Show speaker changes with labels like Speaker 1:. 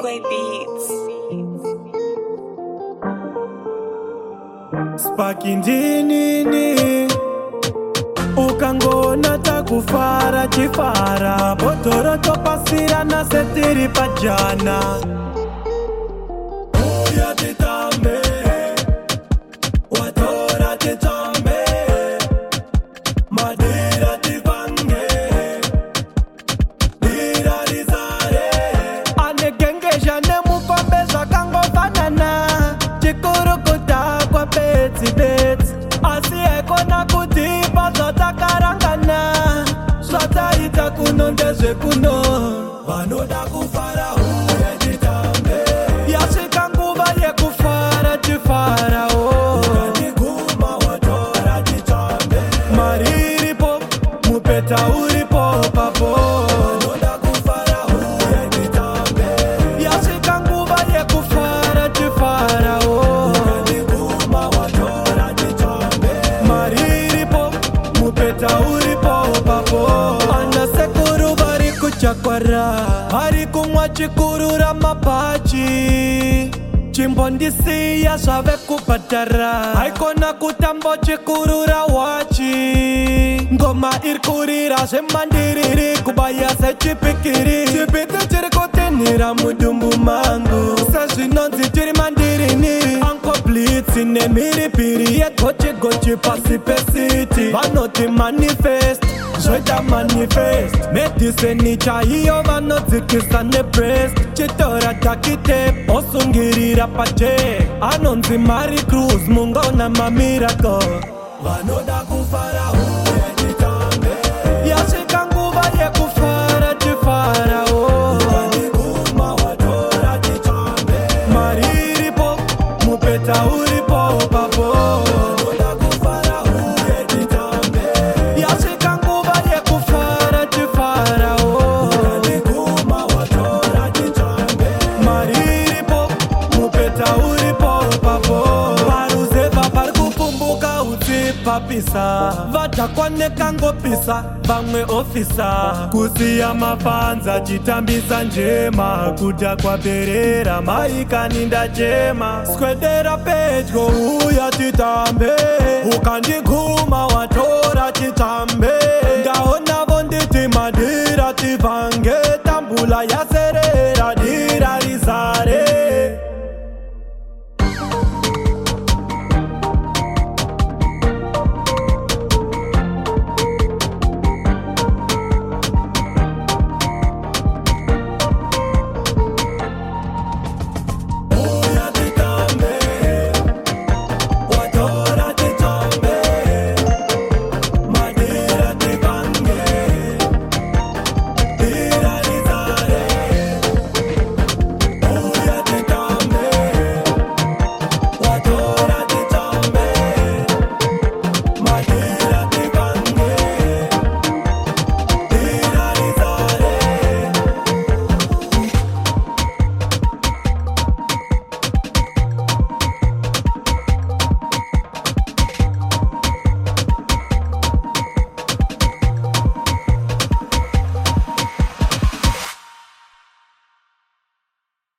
Speaker 1: Quay Beats.
Speaker 2: Spaki ndinini ukangona takufara chifara botoro topasira na setiri pajana. Oya titambe watora titambe madira tivange dira rizare anegengesha nemukombe zvakangofanana chikurukuta kwa betsi asiekona kutipa zvatakarangana zvataita kuno ndezvekuno vanoda kufara uye titambe yasvika nguva yekufara tifarawo ukandiguma watora titambe mari iripo mupeta uripo papo vanoda kufara uye titambe yasvika nguva yekufara tifarawo ukandiguma watora titambe mari iripo mupeta uripo papo ana sekuru vari kuchakwara vari kumwa chikurura mapachi chimbondisiya zvave kubhadhara haikona kutambo chikurura wachi ngoma iri kurira zvemandiriri kubaya sechipikiri chipiti chiri kutinhira mudumbu mangu sezvinonzi tiri mandirini ankoblitsi nemhiripiri yegochigochi pasi pesiti vanoti manifest zvoita manifest medicine chaiyo vanodzikisa nebrest chitora takitep osungirira paje anonzi mari cruz mungaona mamiracle vanoda kufara uye titambe yasvika nguva yekufara tifarawo ukandiguma watora titambe mari iripo mupeta uripo papo vanoda kufara uye titambe yasvika nguva yekufara tifarawo ukandiguma watora titambe mari iripo mupeta uripo papo varuzeva vari kupumbuka utsipapisa vadhakwanekangopisa vamwe ofisa kusiya mafanza chitambisa njema kuta kwaperera maikani ndachema swedera pedyo uya titambe ukandiguma watora titambe ndaonavo nditi madira tivange tambula yaserera dira rizare